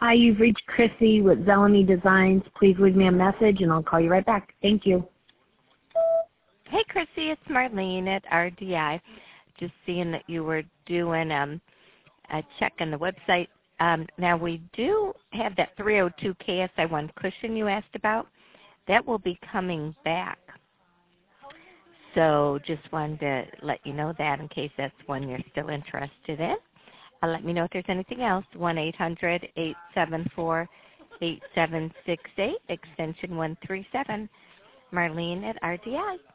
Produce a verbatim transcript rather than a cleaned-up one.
Hi, you've reached Chrissy with Zeleny Designs. Please leave me a message and I'll call you right back. Thank you. Hey, Chrissy, it's Marlene at R D I. Just seeing that you were doing um, a check on the website. Um, now, we do have that three oh two K S I one cushion you asked about. That will be coming back. So just wanted to let you know that in case that's one you're still interested in. Uh, let me know if there's anything else. one eight hundred, eight seven four, eight seven six eight, extension one three seven. Marlene at R D I.